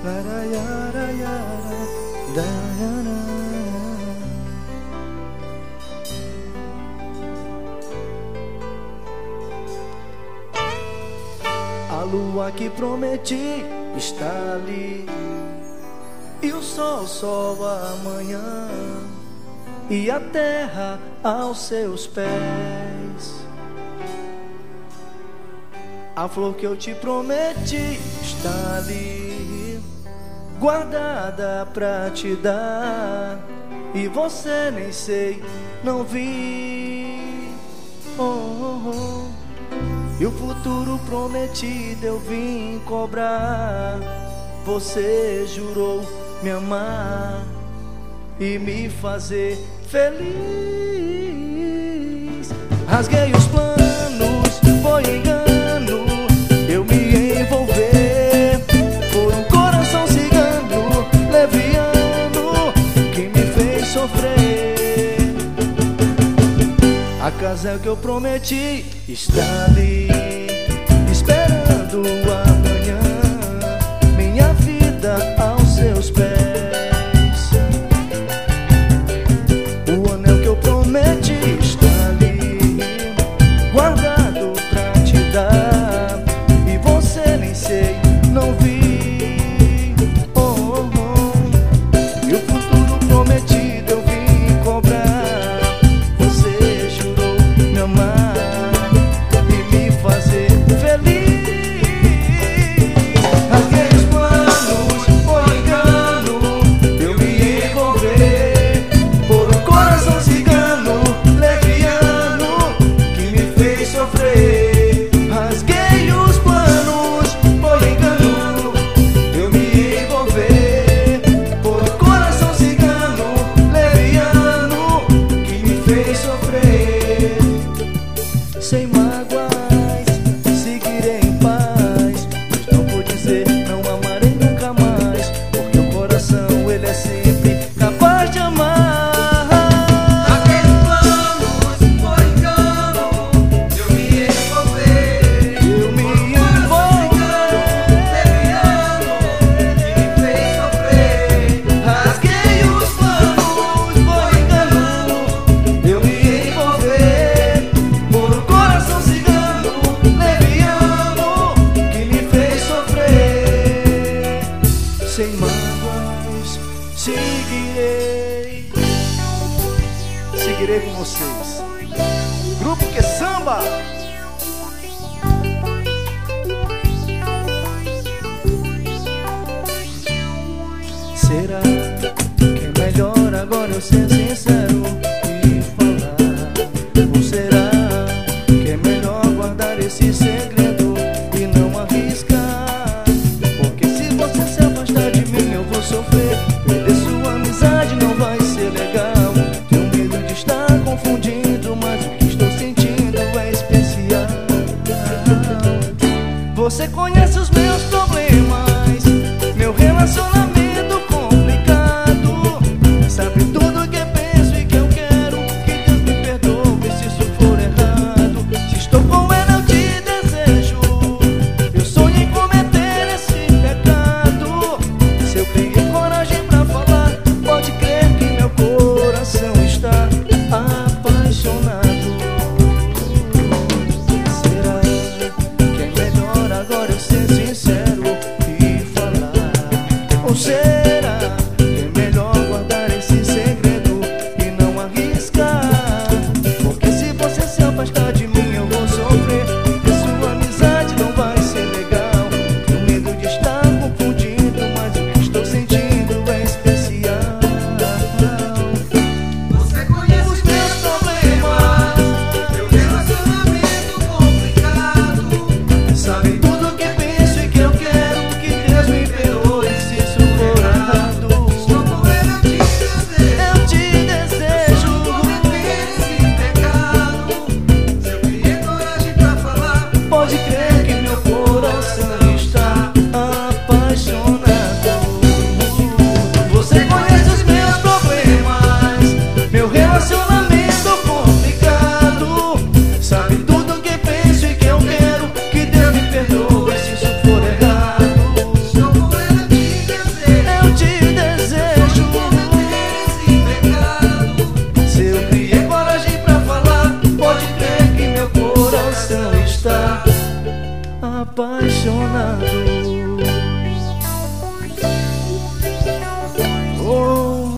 A lua que prometi está ali, e o sol amanhã, e a terra aos seus pés. A flor que eu te prometi está ali, guardada pra te dar, e você nem sei, não vi. Oh, oh, oh. E o futuro prometido eu vim cobrar. Você jurou me amar e me fazer feliz. Rasguei os planos, foi engano eu me envolver por um coração cigano, leviano, que me fez sofrer. A casa que eu prometi está ali, esperando amanhã, minha vida aos seus pés. O anel que eu prometi está ali, guardado pra te dar, e você nem sei, não vi. Oh, oh, oh. E o futuro prometido eu vim cobrar. Você jurou me amar e me fazer feliz. Rasguei os planos, foi engano eu me envolver por um coração cigano, leviano, que me fez sofrer. Rasguei os planos, foi engano eu me envolver por um coração cigano, leviano, que me fez sofrer. Sem mágoas, seguirei em paz, mas não vou dizer não amarei nunca mais, porque o coração ele é sempre capaz de amar. Aqueles planos foi engano eu me envolver Eu me leviano, que me fez sofrer. rasguei os planos, foi engano eu me envolver por um coração cigano, leviano, que me fez sofrer. Sem mágoas, seguirei com vocês. Grupo Que Samba. Será que é melhor agora eu ser sincero e falar? Ou será que é melhor guardar esse segredo e não arriscar? Porque se você se afastar de mim eu vou sofrer, perder sua amizade não vai ser legal. Tenho medo de estar confundindo, mas o que estou sentindo é especial. Você conhece os meus problemas, meu relacionamento complicado, sabe tudo que penso e que eu quero. Que Deus me perdoe se isso for errado. Se estou com ela eu te desejo, eu sonhei em cometer esse pecado. Se eu criei coragem pra falar, pode crer que meu coração está apaixonado. Será que é melhor agora eu ser sincero e falar? Ou apaixonado.